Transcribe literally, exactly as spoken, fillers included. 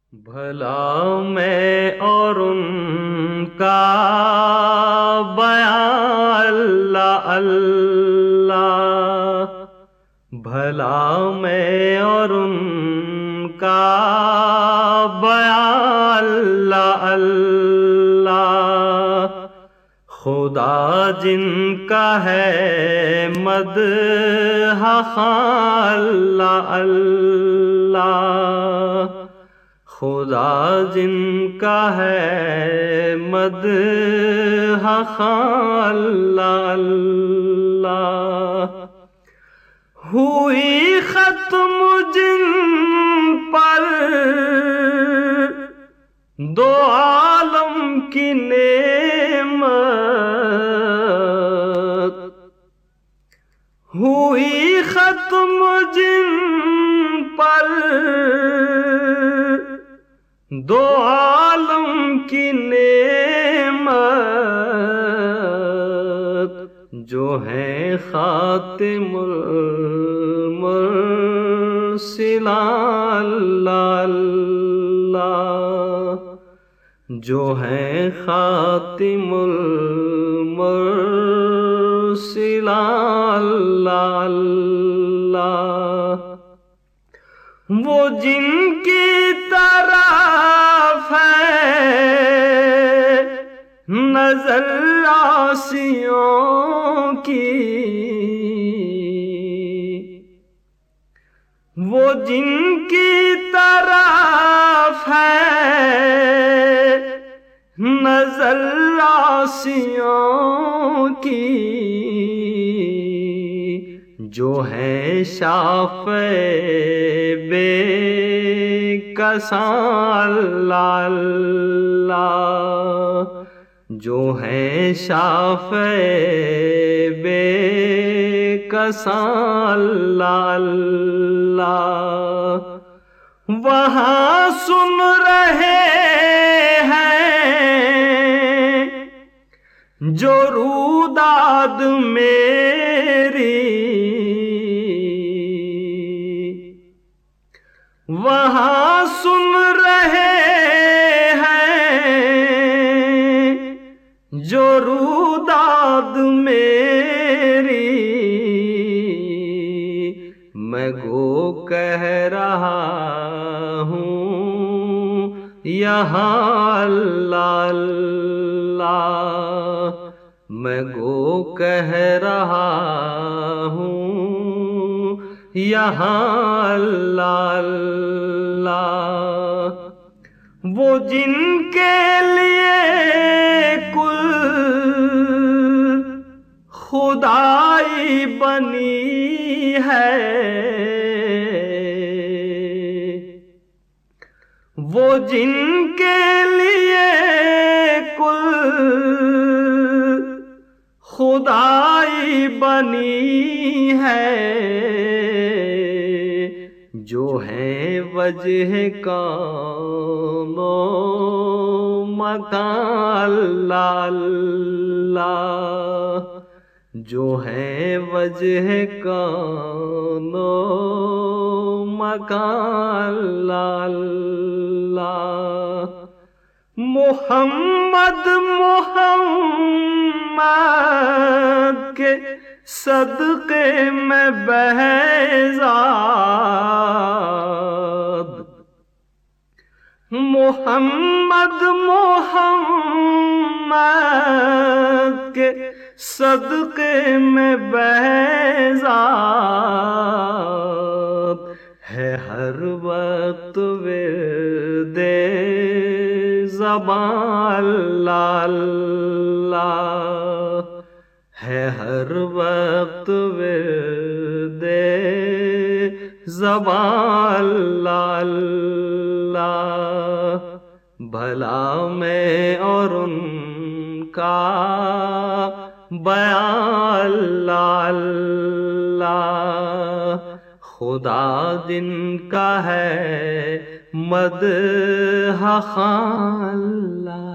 بھلا میں اور ان کا بیان اللہ اللہ، بھلا میں اور ان کا بیان اللہ اللہ، خدا جن کا ہے مدح خواں اللہ اللہ، خدا جن کا ہے مدح خواں اللہ اللہ، ہوئی ختم جن پر دو عالم کی نعمت، ہوئی ختم جن پر دو عالم کی نعمت، جو ہیں خاتم المرسلین اللہ اللہ، جو ہیں خاتم المرسلین اللہ اللہ، وہ جن کی طرف ہے نظر عاصیوں کی، وہ جن کی طرف ہے نظر عاصیوں کی، جو ہیں شافع بے کساں اللہ اللہ، جو ہیں شافع بے کساں اللہ اللہ، وہاں سن رہے ہیں جو روداد میری، وہاں سن رہے ہیں جو روداد میری، میں گو کہہ رہا ہوں یہاں اللہ اللہ، میں گو کہہ رہا ہوں یہاں اللہ اللہ، وہ جن کے لیے کل خدائی بنی ہے، وہ جن کے لیے کل خدائی بنی ہے، جو ہیں وجہ کون و مکان اللہ اللہ، جو ہیں وجہ کون و مکان اللہ اللہ، محمد محمد کے صدقے میں بہزاد، محمد محمد کے صدقے میں بہزاد، ہے ہر وقت ورد زبان اللہ اللہ، ہے ہر وقت ورد زبان اللہ اللہ، بھلا میں اور ان کا بیان اللہ اللہ، خدا جن کا ہے مدح خواں اللہ۔